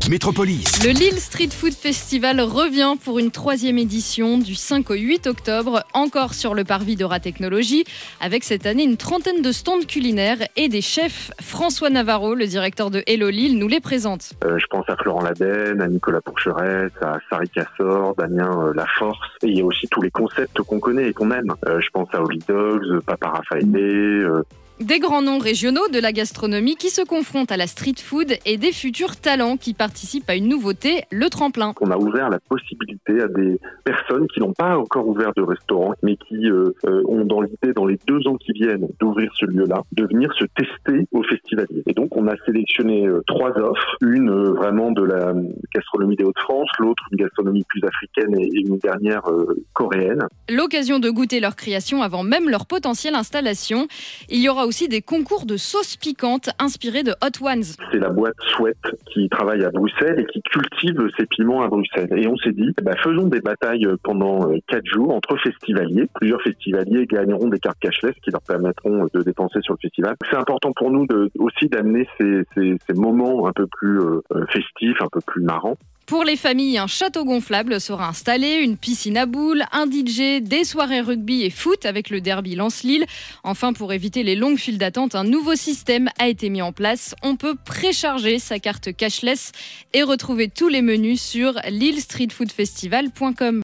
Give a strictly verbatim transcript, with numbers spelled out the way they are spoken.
Métropolis. Le Lille Street Food Festival revient pour une troisième édition du cinq au huit octobre, encore sur le parvis d'Aura Technologies, avec cette année une trentaine de stands culinaires et des chefs. François Navarro, le directeur de Hello Lille, nous les présente. Euh, je pense à Florent Laden, à Nicolas Pourcheresse, à Sari Cassor, Damien euh, Laforce. Et il y a aussi tous les concepts qu'on connaît et qu'on aime. Euh, je pense à Holy Dogs, Papa Raffaele, euh, Des grands noms régionaux de la gastronomie qui se confrontent à la street food et des futurs talents qui participent à une nouveauté, le tremplin. On a ouvert la possibilité à des personnes qui n'ont pas encore ouvert de restaurant, mais qui euh, euh, ont dans l'idée, dans les deux ans qui viennent, d'ouvrir ce lieu-là, de venir se tester au festivalier. Et donc, on a sélectionné euh, trois offres. Une euh, vraiment de la gastronomie des Hauts-de-France, l'autre une gastronomie plus africaine et, et une dernière euh, coréenne. L'occasion de goûter leur création avant même leur potentielle installation. Il y aura aussi des concours de sauces piquantes inspirées de Hot Ones. C'est la boîte Sweat qui travaille à Bruxelles et qui cultive ces piments à Bruxelles. Et on s'est dit, bah, faisons des batailles pendant quatre jours entre festivaliers. Plusieurs festivaliers gagneront des cartes cashless qui leur permettront de dépenser sur le festival. C'est important pour nous de, aussi d'amener ces, ces, ces moments un peu plus euh, festifs, un peu plus marrants. Pour les familles, un château gonflable sera installé, une piscine à boules, un D J, des soirées rugby et foot avec le derby Lens-Lille. Enfin, pour éviter les longues files d'attente, un nouveau système a été mis en place. On peut précharger sa carte cashless et retrouver tous les menus sur lille street food festival point com.